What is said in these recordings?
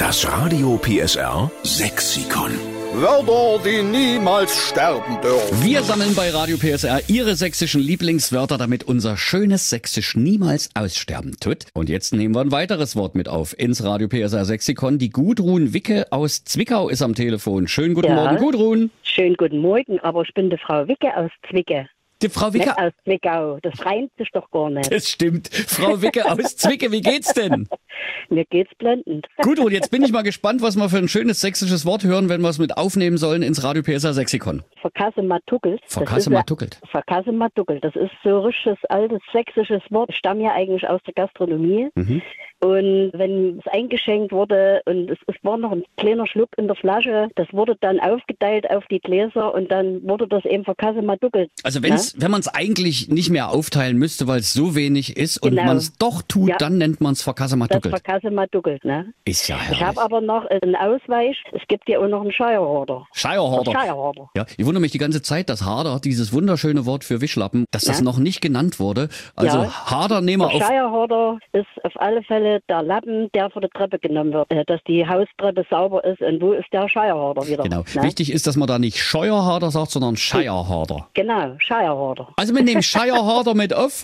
Das Radio PSR Sexikon. Wörter, die niemals sterben dürfen. Wir sammeln bei Radio PSR Ihre sächsischen Lieblingswörter, damit unser schönes Sächsisch niemals aussterben tut. Und jetzt nehmen wir ein weiteres Wort mit auf ins Radio PSR Sexikon. Die Gudrun Wicke aus Zwickau ist am Telefon. Schönen guten Morgen, Gudrun. Schönen guten Morgen, aber ich bin die Frau Wicke aus Zwicke. Die Frau Wicke Nicht aus Zwickau, das reimt sich doch gar nicht. Das stimmt. Frau Wicke aus Zwicke, wie geht's denn? Mir geht's blendend. Gudrun, jetzt bin ich mal gespannt, was wir für ein schönes sächsisches Wort hören, wenn wir es mit aufnehmen sollen ins Radio PSR Sexikon. Verkassematuckelt. Verkassematuckelt. Verkassematuckelt, das ist so richtiges altes sächsisches Wort. Ich stamme ja eigentlich aus der Gastronomie. Und wenn es eingeschenkt wurde und es war noch ein kleiner Schluck in der Flasche, das wurde dann aufgeteilt auf die Gläser und dann wurde das eben verkassematuckelt. Also wenn man es eigentlich nicht mehr aufteilen müsste, weil es so wenig ist und man es doch tut, dann nennt man es verkassematuckelt. Das verkassematuckelt, ne? Ist ja herrlich. Ich habe aber noch einen Ausweich. Es gibt ja auch noch einen Scheierhorder. Scheierhorder. Ja, ich wundere mich die ganze Zeit, dass Harder, dieses wunderschöne Wort für Wischlappen, dass das noch nicht genannt wurde. Also Harder nehmen wir auf. Scheierhorder ist auf alle Fälle der Lappen, der vor der Treppe genommen wird, dass die Haustreppe sauber ist. Und wo ist der Scheierhorder wieder? Genau. Ne? Wichtig ist, dass man da nicht Scheuerharder sagt, sondern Scheierharder. Genau, Scheierhorder. Also wir nehmen Scheierharder mit auf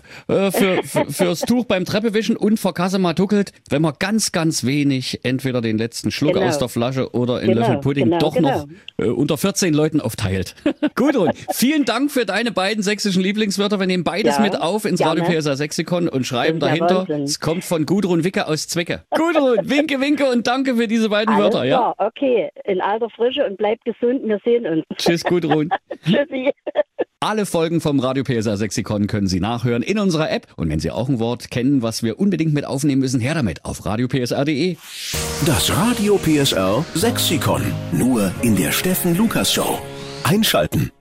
fürs Tuch beim Treppewischen und verkassematuckelt, wenn man ganz, ganz wenig entweder den letzten Schluck aus der Flasche oder in Löffel Pudding noch unter 14 Leuten aufteilt. Gudrun, vielen Dank für deine beiden sächsischen Lieblingswörter. Wir nehmen beides mit auf ins Radio PSR Sexikon und schreiben dahinter, es kommt von Gudrun Wicke aus Zwicke. Gudrun, winke, winke und danke für diese beiden Wörter. Ja, okay. In alter Frische und bleibt gesund. Wir sehen uns. Tschüss, Gudrun. Tschüssi. Alle Folgen vom Radio PSR Sexikon können Sie nachhören in unserer App. Und wenn Sie auch ein Wort kennen, was wir unbedingt mit aufnehmen müssen, her damit auf radiopsr.de. Das Radio PSR Sexikon. Nur in der Steffen Lukas Show. Einschalten.